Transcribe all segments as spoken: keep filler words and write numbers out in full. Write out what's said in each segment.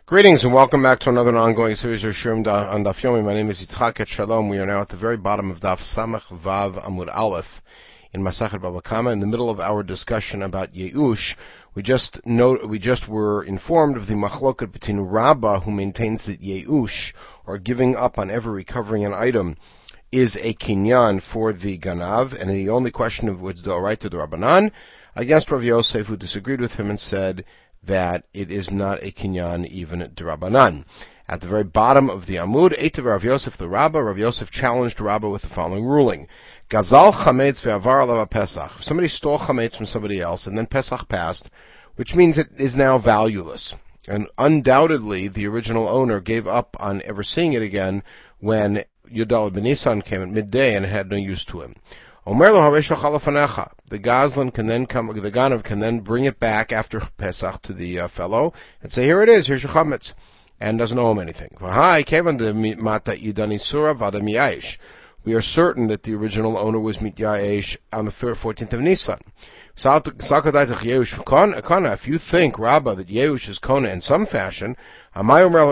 Greetings and welcome back to another ongoing series of Shurim on Daf Yomi. My name is Yitzchak et Shalom. We are now at the very bottom of Daf Samach Vav Amud Aleph in Masachet Baba Kama, in the middle of our discussion about Yeush. We just know, we just were informed of the machloket between Rabbah, who maintains that Yeush, or giving up on ever recovering an item, is a kinyan for the ganav, and the only question of which the right to the Rabbanan, against Rav Yosef, who disagreed with him and said that it is not a kinyan even D'Rabbanan. At the very bottom of the Amud, Eitav Rav Yosef the Rabbah, Rav Yosef challenged Rabbah with the following ruling: Gazal chametz ve'avar alav Pesach. If somebody stole chametz from somebody else and then Pesach passed, which means it is now valueless, and undoubtedly the original owner gave up on ever seeing it again when Yudal ben Nisan came at midday and it had no use to him. Omer lo haresha chalafanecha. The Gazlan can then come, the Ganav can then bring it back after Pesach to the uh, fellow and say, here it is, here's your chametz, and doesn't owe him anything. We are certain that the original owner was mityayesh on the fourteenth of Nisan. If you think, Rabbah, that Yeush is kona in some fashion, why should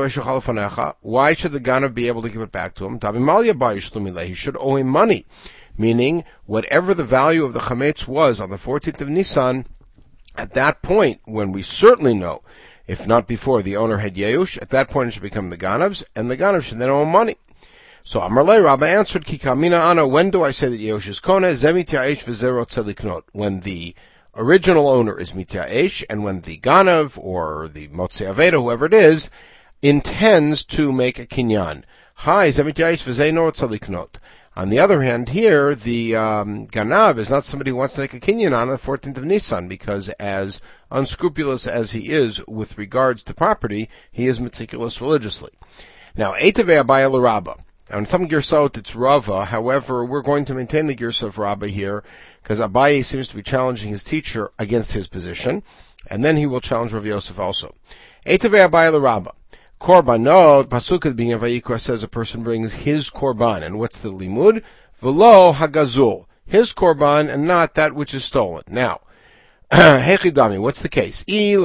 the Ganav be able to give it back to him? He should owe him money. Meaning, whatever the value of the chametz was on the fourteenth of Nisan, at that point, when we certainly know, if not before, the owner had Yeush, at that point it should become the Ganav's, and the Ganav should then owe him money. So Amarle Rabbah answered, Ki kamina ana, when do I say that Yeush is kona? Zemityaesh v'zero tzeliknot. When the original owner is mityaesh, and when the Ganav, or the Motzei Aveda, whoever it is, intends to make a kinyan. Hi, zemityaesh v'zero tzeliknot. On the other hand, here, the um, Ganav is not somebody who wants to make a kinyan on the fourteenth of Nisan, because as unscrupulous as he is with regards to property, he is meticulous religiously. Now, Eitavei Abaye l'Rabbah. Now, in some Girsot, it's Rava. However, we're going to maintain the Girsot of Rabbah here, because Abaye seems to be challenging his teacher against his position, and then he will challenge Rav Yosef also. Eitavei Abaye l'Rabbah. Korbanot, Pasuk at the beginning of Vayikra says a person brings his korban, and what's the limud? V'lo hagazul, his korban, and not that which is stolen. Now, hechidami, what's the case?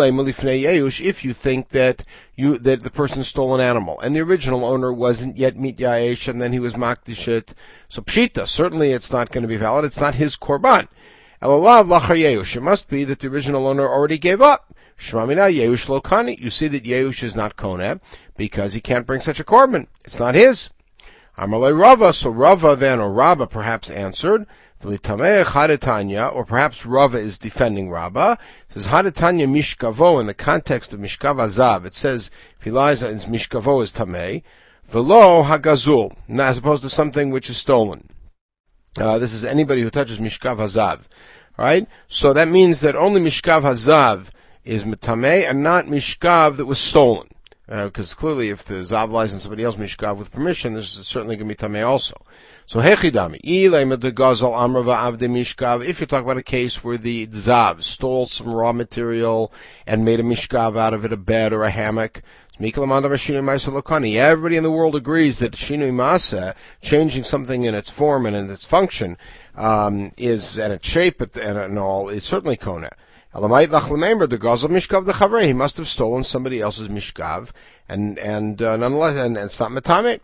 If you think that you that the person stole an animal, and the original owner wasn't yet mityayesh, and then he was makdishit, so pshita, certainly it's not going to be valid. It's not his korban. Elalav lachar yeush. It must be that the original owner already gave up. Shmamina Yeush lo kani. You see that Yeush is not kona because he can't bring such a korban. It's not his. Amalei Rava. So Rava then, or Rabbah perhaps answered, V'litameh Hadetanya, or perhaps Rava is defending Rabbah. It says Hadetanya Mishkavo in the context of Mishkav Azav. It says if he lies in Mishkavo is Tameh. V'lo Hagazul, as opposed to something which is stolen. Uh, this is anybody who touches Mishkav Hazav. Right? So that means that only Mishkav Hazav is mitameh and not mishkav that was stolen. Because uh, clearly if the zav lies in somebody else mishkav with permission, this is certainly going to be tameh also. So hechidami, if you talk about a case where the zav stole some raw material and made a mishkav out of it, a bed or a hammock, everybody in the world agrees that shinui masa, changing something in its form and in its function, um, is, and its shape and, and all, is certainly kona. He must have stolen somebody else's mishkav, and and uh, nonetheless, and, and it's not metame.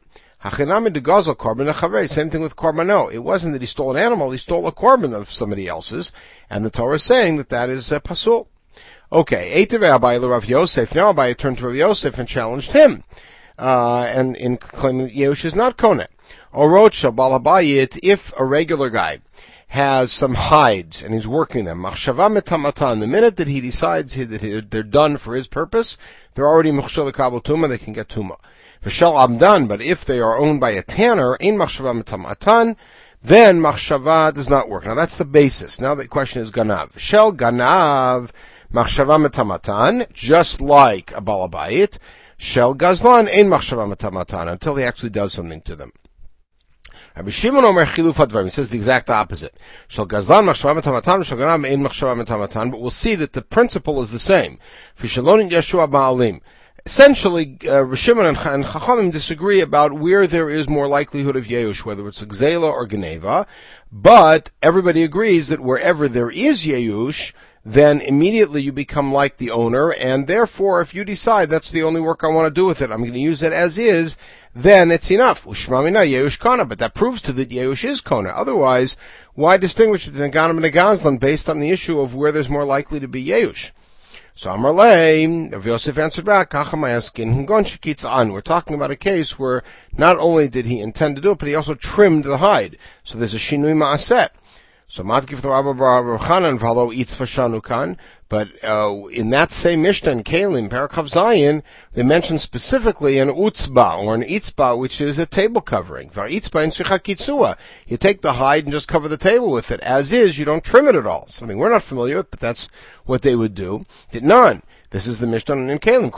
Same thing with korbano. It wasn't that he stole an animal; he stole a korban of somebody else's, and the Torah is saying that that is uh, pasul. Okay, Eitavei Abaye Rav Yosef. Now Abaye turned to Rav Yosef and challenged him, uh, and in claiming that Yeush is not kona. Orocha balabayit, if a regular guy has some hides, and he's working them. Machshava metamatan. The minute that he decides he, that he, they're done for his purpose, they're already machshava kabel tuma, they can get tuma. V'shel abdan, but if they are owned by a tanner, ein machshava metamatan, then machshava does not work. Now that's the basis. Now the question is ganav. Shel ganav, machshava metamatan, just like a balabayit. Shel gazlan, ein machshava metamatan, until he actually does something to them. Rabbi Shimon Omer Chiluf Hadvarim. He says the exact opposite. Shel Gazlan machshava metamatan, shel Ganav ein machshava metamatan. But we'll see that the principle is the same. Fishalon Yeshua Baalim. Essentially, uh, Rabbi Shimon and, and Chachamim disagree about where there is more likelihood of Yeush, whether it's a Gzela or Geneva. But everybody agrees that wherever there is Yeush, then immediately you become like the owner, and therefore if you decide that's the only work I want to do with it, I'm going to use it as is, then it's enough. Ushmamina Yeush Kona, but that proves to that Yeush is Kona. Otherwise, why distinguish between Ganim and a Gazlan based on the issue of where there's more likely to be Yeush? So Amar Lei, Rav Yosef answered back, we're talking about a case where not only did he intend to do it, but he also trimmed the hide. So there's a Shinui Ma'aset. So Matkif the Rabba Bar Chanan Valo Eats Fashanukan, but uh, in that same Mishnah in Kalim, Parachav Zayin, they mention specifically an utzba or an itzba, which is a table covering. Itzba in Shechakitsua. You take the hide and just cover the table with it. As is, you don't trim it at all. Something we're not familiar with, but that's what they would do. Did none. This is the Mishnah in Kalim.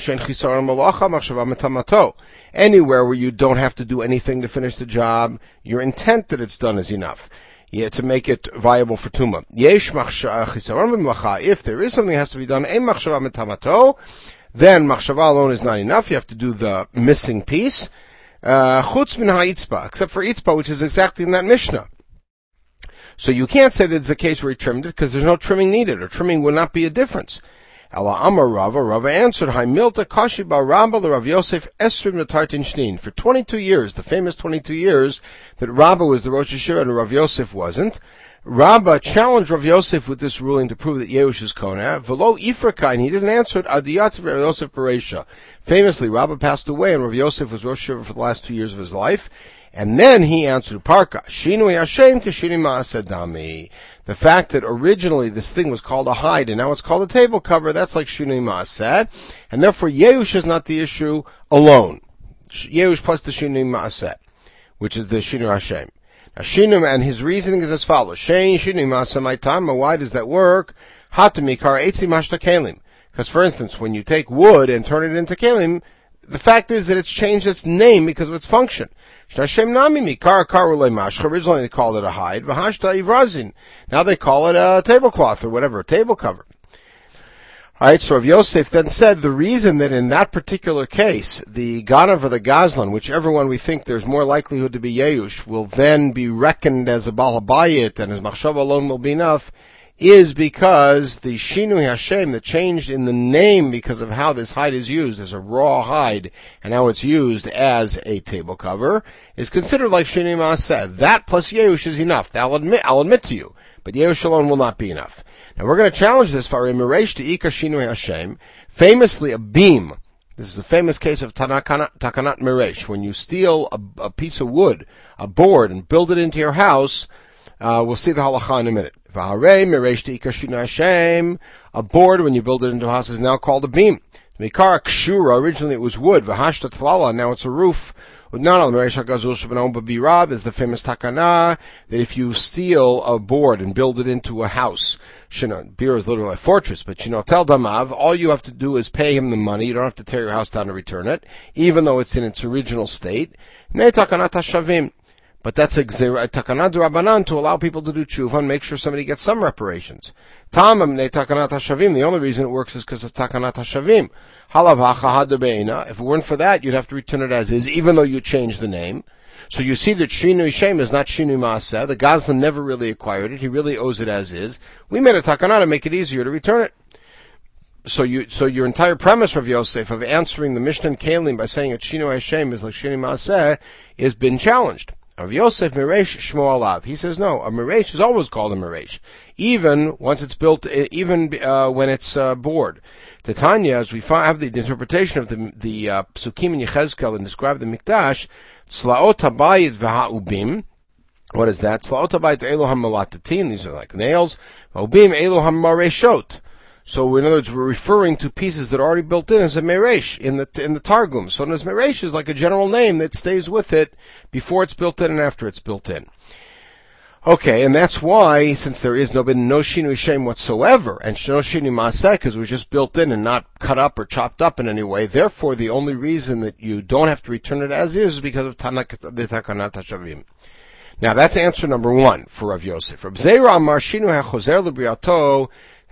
Anywhere where you don't have to do anything to finish the job, your intent that it's done is enough. Yeah, to make it viable for Tuma. If there is something that has to be done, then machshava alone is not enough. You have to do the missing piece. Chutz min ha'Itzba, except for Itzba, which is exactly in that Mishnah. So you can't say that it's a case where he trimmed it, because there's no trimming needed, or trimming would not be a difference. Ela Amar Rava, Rava answered, Hai Milta Kashi Bar Rabba Rav Yosef Esrim Natartin Shnin. For twenty-two years, the famous twenty-two years, that Rabba was the Rosh Hashanah and Rav Yosef wasn't, Rabba challenged Rav Yosef with this ruling to prove that Yeush is Kona. Velo Ifraka, and he didn't answer it, Adiyat Rav Yosef Bereisha. Famously, Rabba passed away, and Rav Yosef was Rosh Hashanah for the last two years of his life. And then he answered, Parka, Shinui Hashem Kishini Ma'asedami. The fact that originally this thing was called a hide and now it's called a table cover, that's like Shinui Ma'aseh. And therefore Yeush is not the issue alone. Yeush plus the Shinui Ma'aseh, which is the Shinui Hashem. Now Shinui, and his reasoning is as follows. Shein Shinui Ma'aseh my time, why does that work? Hatamikar Eitzi Mashta Kelim. Because for instance, when you take wood and turn it into Kelim, the fact is that it's changed its name because of its function. Originally they called it a hide. Now they call it a tablecloth or whatever, a table cover. Alright, so Rav Yosef then said the reason that in that particular case, the Ganav or the Gazlan, whichever one we think there's more likelihood to be Yeush, will then be reckoned as a Baal HaBayit and his Machshava alone will be enough, is because the Shinui Hashem that changed in the name because of how this hide is used as a raw hide and how it's used as a table cover is considered like Shinui Maaseh. That plus Yeush is enough. I'll admit, I'll admit to you. But Yeush alone will not be enough. Now we're going to challenge this for a Meresh to Ika Shinui Hashem. Famously a beam. This is a famous case of Takanat, takanat Meresh. When you steal a, a piece of wood, a board, and build it into your house, uh, we'll see the halacha in a minute. A board, when you build it into a house, is now called a beam. Mikara kshura, originally it was wood. V'hashta tlala, now it's a roof. Udnana, l'meresh hagazul shebenom b'birav, is the famous takana, that if you steal a board and build it into a house, shino, bir is literally a fortress, but you know, tel damav, all you have to do is pay him the money, you don't have to tear your house down to return it, even though it's in its original state. Ne takanat hashavim. But that's a takanat d'Rabbanan to allow people to do tshuva and make sure somebody gets some reparations. Tamam ne takanat hashavim. The only reason it works is because of takanat hashavim. Halav ha'chahad debeina. If it weren't for that, you'd have to return it as is, even though you changed the name. So you see that Shinui Shem is not Shinui Maaseh. The Gazlan never really acquired it. He really owes it as is. We made a takanat to make it easier to return it. So you, so your entire premise, Rav Yosef, of answering the Mishnah and Kalim by saying that Shinui Hashem is like Shinui Maaseh has been challenged. Rav Yosef Meresh Shmo Alav. He says no, a Meresh is always called a Meresh, even once it's built, even uh, when it's uh, bored. Titania, as we find, have the, the interpretation of the the uh, Psukim in Yechezkel and describe the Mikdash, Tzlaot Habayit v'ha'ubim. What is that? Tzlaot Habayit elu ha'malatatin. These are like nails. Ha'ubim elu ha'mareshot. So, in other words, we're referring to pieces that are already built in as a meresh in the in the Targum. So, this meresh is like a general name that stays with it before it's built in and after it's built in. Okay, and that's why, since there is no been no shinui shem whatsoever, and no shinui maaseh, because it was just built in and not cut up or chopped up in any way, therefore, the only reason that you don't have to return it as is is because of the takanat hashavim. Now, that's answer number one for Rav Yosef. Rav Zera amar shinui hachozer l'briato.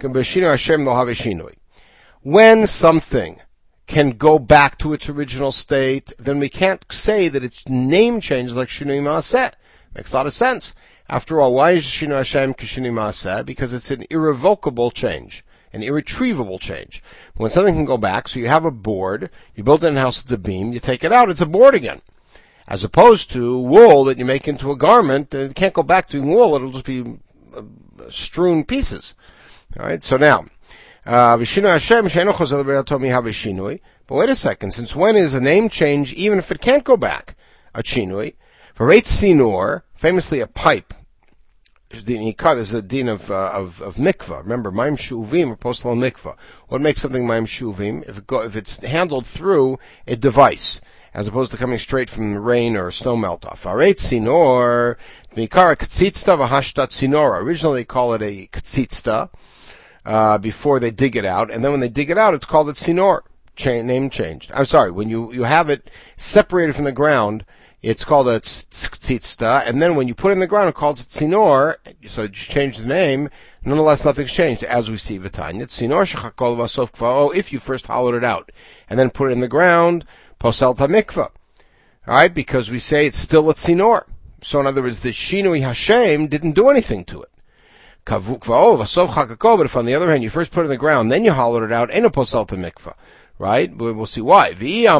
When something can go back to its original state, then we can't say that its name changes like Shinui Maaseh. Makes a lot of sense. After all, why is Shinu Hashem Kishinu Maaseh? Because it's an irrevocable change, an irretrievable change. When something can go back, so you have a board, you build it in a house, it's a beam, you take it out, it's a board again. As opposed to wool that you make into a garment, it can't go back to wool, it'll just be uh, strewn pieces. Alright, so now, uh, Vishinu Hashem Sheino Chozel B'Yatomi HaVishinui. But wait a second, since when is a name change, even if it can't go back, a chinui? For Reit Sinor, famously a pipe, there's a din of, uh, of, of mikvah. Remember, Maim Shuvim are postal mikvah. What makes something Maim Shuvim? If it go, if it's handled through a device, as opposed to coming straight from the rain or snow melt off. Areit Sinor, Mikara Ktsitzta Vahashtat Sinora. Originally they call it a Ktsitzta, uh, before they dig it out, and then when they dig it out, it's called a Sinor. Cha- name changed. I'm sorry, when you, you have it separated from the ground, it's called a tzitzta, and then when you put it in the ground, it calls it tzinor, so you change the name. Nonetheless, nothing's changed, as we see V'tanya. Tzinor shechakol v'asof k'va'o, if you first hollowed it out, and then put it in the ground, posel tamikva. Alright, because we say it's still a tzinor. So in other words, the shinui Hashem didn't do anything to it. Kavuk v'o v'asof chakakol, but if on the other hand, you first put it in the ground, then you hollowed it out, ain't a posel tamikva. Right? But we'll see why. If you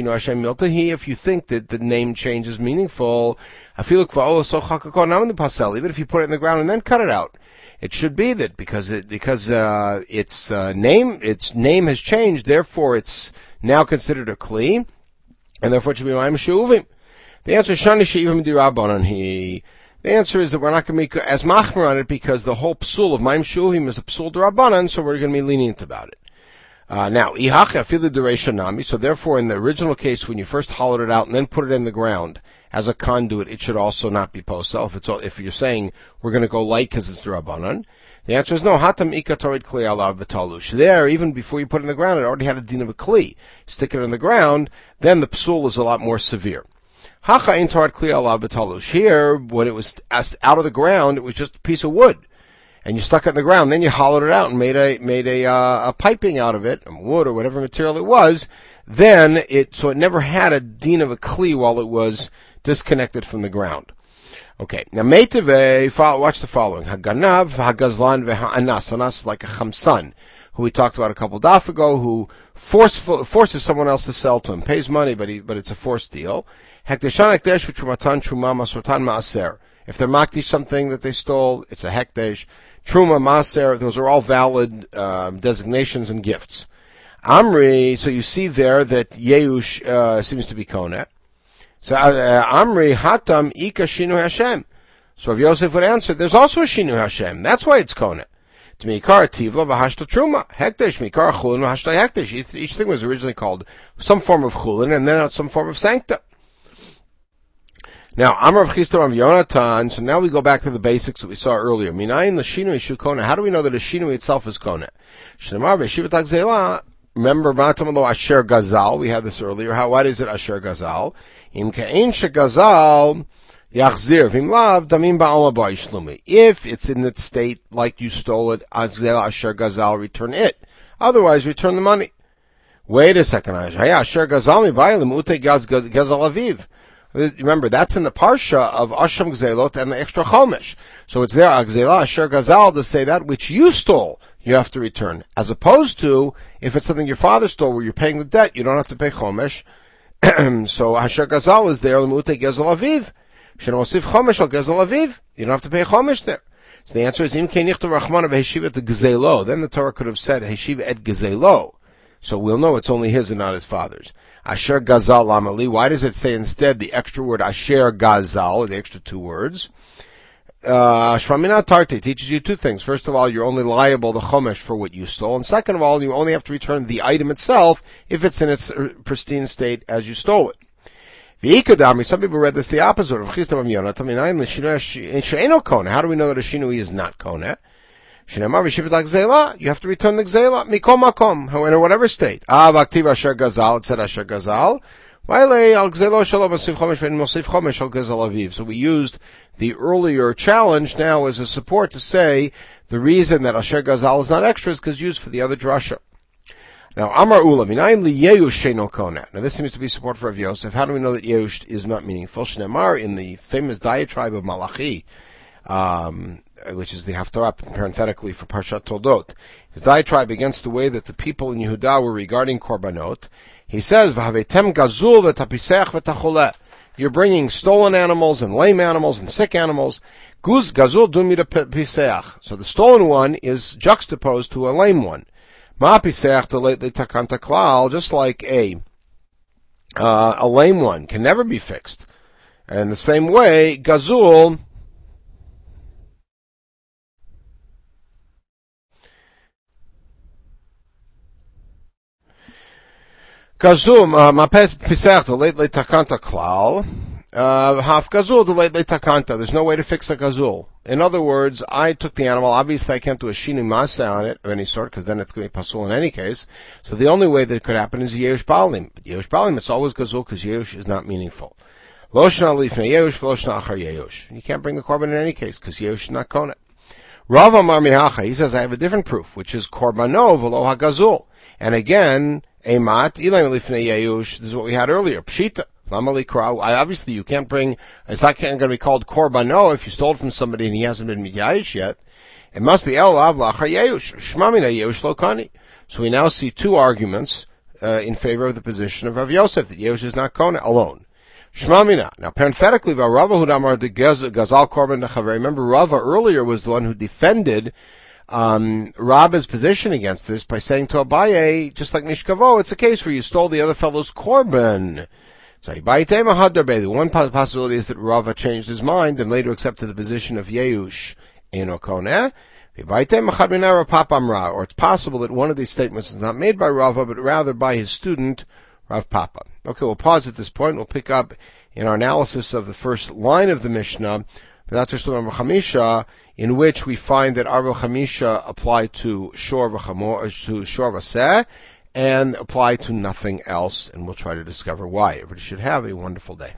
think that the name change is meaningful, even if you put it in the ground and then cut it out, it should be that because it, because uh, its uh, name its name has changed, therefore it's now considered a kli, and therefore it should be ma'im shuvim. The answer is shani she'ivim dirabanan he. The answer is that we're not going to be as machmer on it because the whole psul of ma'im shuvim is a psul dirabanan, so we're going to be lenient about it. Uh, now, ihacha filu dereishanami, so therefore in the original case when you first hollowed it out and then put it in the ground as a conduit, it should also not be posel. If it's, if you're saying we're going to go light because it's derabanan, the answer is no, hatam ika torid kli alav betalush. There, even before you put it in the ground, it already had a din of a kli. Stick it in the ground, then the psul is a lot more severe. Hacha in torid kli alav betalush. Here, when it was out of the ground, it was just a piece of wood. And you stuck it in the ground, then you hollowed it out and made a made a uh, a piping out of it, wood or whatever material it was. Then it so it never had a din of a kli while it was disconnected from the ground. Okay, now meitave, watch the following: Haganav, Hagazlan, veHanas. Anas like a chamsan, who we talked about a couple daf ago, who forceful, forces someone else to sell to him, pays money, but he but it's a forced deal. Hekdeshan hekdesh u'trumatan truma masortan maaser. If they're makdish something that they stole, it's a hekdesh. Truma, Maser, those are all valid uh, designations and gifts. Amri, so you see there that Yeush uh, seems to be Koneh. So uh, Amri, Hatam, Ika, Shinu Hashem. So if Yosef would answer, there's also a Shinu Hashem. That's why it's Koneh. To Mikar Tivla, Vahashta Truma. Hekdesh, Mikar Chulin, Vahashta Hekdesh. Each, each thing was originally called some form of Chulin and then some form of Sancta. Now, Amar of Chistam of Yonatan, so now we go back to the basics that we saw earlier. Minayin l'shinui shu kona. How do we know that a shinui itself is kona? Shnemar v'shivat ha'gzela. Remember, Matamalo Asher Gazal. We had this earlier. How, what is it, Asher Gazal? Im ke'en she Gazal yachzir. V'im lav damim ba'al haba yishlumi. If it's in that state like you stole it, Azzel Asher Gazal, return it. Otherwise, return the money. Wait a second. Asher Gazal mi ba'alim ute Gazal aviv. Remember, that's in the parsha of Asham Gzelot and the extra Chomesh. So it's there, Gzela Asher Gazal, to say that which you stole, you have to return. As opposed to, if it's something your father stole where you're paying the debt, you don't have to pay Chomesh. So Asher Gazal is there, Lemute Gezel Aviv. Shenosif Chomesh al Gezel Aviv. You don't have to pay Chomesh there. So the answer is, Im Kenichta Rachman of Heshiva to Gzelo. Then the Torah could have said, Heshiva et Gzelo. So we'll know it's only his and not his father's. Asher Gazal Lamali. Why does it say instead the extra word Asher Gazal, the extra two words? Uh, Shramina Tarte teaches you two things. First of all, you're only liable to Chomesh for what you stole. And second of all, you only have to return the item itself if it's in its pristine state as you stole it. V'ikadami, some people read this the opposite of Chistam of Yonah. How do we know that a Shinui is not Koneh? You have to return the Gzela, Mikom Makom, in whatever state. Ah, Vaktiv Asher Gazal, it said Asher Gazal. So we used the earlier challenge now as a support to say the reason that Asher Gazal is not extra is because used for the other drasha. Now, Amar Ula, Minayin li Yeush sheino koneh. Now, this seems to be support for Rav Yosef. How do we know that Yeush is not meaningful? Shnemar, in the famous diatribe of Malachi, um, which is the Haftarah, parenthetically, for Parshat Toldot. His diatribe against the way that the people in Yehuda were regarding korbanot. He says, "V'havetem gazul v'tapisech v'tacholeh." You're bringing stolen animals and lame animals and sick animals. Guz gazul dumida piseach. So the stolen one is juxtaposed to a lame one. Ma piseach delately takanta klal, just like a uh, a lame one can never be fixed. And the same way, gazul Gazum, mapes pisach the late late takanta klal, half gazul the late late takanta. There's no way to fix a gazul. In other words, I took the animal. Obviously, I can't do a shinu masa on it of any sort, because then it's going to be pasul in any case. So the only way that it could happen is yeush balim. But yeush balim, it's always gazul, because yeush is not meaningful. Loshna lifnei yeush, v'loshna achar yeush. You can't bring the korban in any case, because yeush is not konet. Rav Amar Mihacha, he says, I have a different proof, which is korbano v'lo hagazul. And again, Emat, Ilam Lifnei Yeush, this is what we had earlier, Pshita. Obviously, you can't bring, it's not going to be called Korbano if you stole it from somebody and he hasn't been Mityayish yet. It must be El Av Lachar Yeush, Shmamina Yeush Lokani. So we now see two arguments uh, in favor of the position of Rav Yosef, that Yeush is not Kona alone. Shmamina. Now, parenthetically, Rava Hudamar de Gazal Korban Nechaver. Remember, Rava earlier was the one who defended Um, Rabba's position against this by saying to Abaye, just like Mishkavo, it's a case where you stole the other fellow's korban. So, the one possibility is that Rava changed his mind and later accepted the position of Yeush in Okoneh. Or it's possible that one of these statements is not made by Rava, but rather by his student, Rav Papa. Okay, we'll pause at this point. We'll pick up in our analysis of the first line of the Mishnah, in which we find that Arba Chamisha apply to Shor V'Chamor, to Shor V'Seh, and apply to nothing else, and we'll try to discover why. Everybody should have a wonderful day.